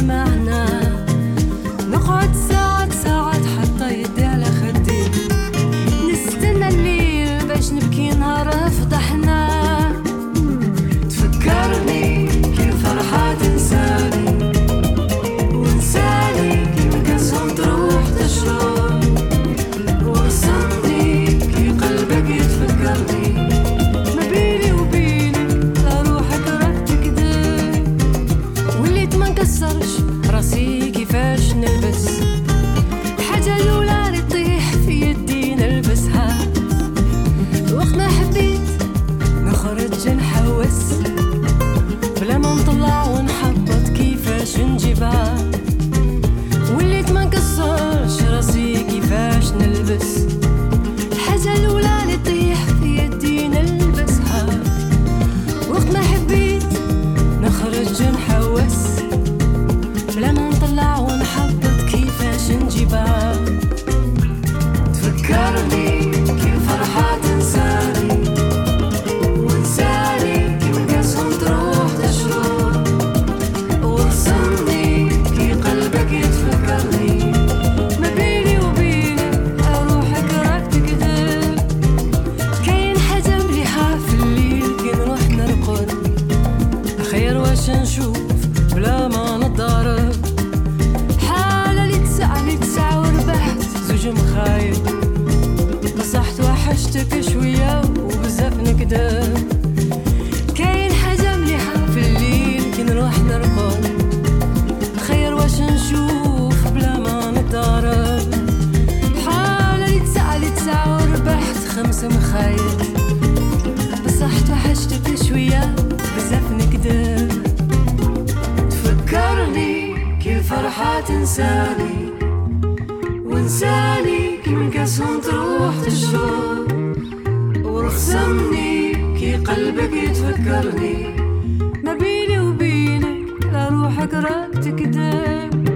معنا، نقعد ساعات ساعات حتى يدي على خدي، نستنى الليل باش نبكي نهار فضحنا. تفكرني كي فرحة تنساني ونساني كي مكسهم تروح تشرب، ورسمني كي قلبك يتفكرني، ما بيني وبينك لا روحك راك تكذب. وليت ما نكسرش راسي كيفاش نلبس، الحاجة الأولى اللي تطيح في يدي نلبسها. وقت ما حبيت نخرج نحوس بلا ما نطلع ونحبط كيفاش نجيبها. وليت ما نكسرش راسي كيفاش نلبس، الحاجة الأولى اللي تطيح في يدي نلبسها. وقت ما حبيت نخرج نحوس بلا ما نطلع ونحبط كيفاش نجيبها. تفكرني كي الفرحة تنساني ونساني كي مكاسهم تروح تشرب، ورسمني كي قلبك يتفكرني، ما بيني وبينك روحك راك تكذب. كاين حاجة مليحة في الليل كي نروح نرقد، خير واش نشوف بلا ما نتضارب. حالة اللي تسعة وربحت زوج مخايب، نصحت وحشتك شوية وبزاف نكذب. كاين حاجة مليحة في الليل كي نروح نرقد، خير واش نشوف بلا ما نتضارب. حالة اللي تسعة وربحت 5 مخايب، نصحت وحشتك شوية بزاف نكذب. تفكرني كي الفرحة تنساني ونساني كي من كاسهم تروح تشرب، ورسمني كي قلبك يتفكرني، ما بيني وبينك لا روحك راك تكذب.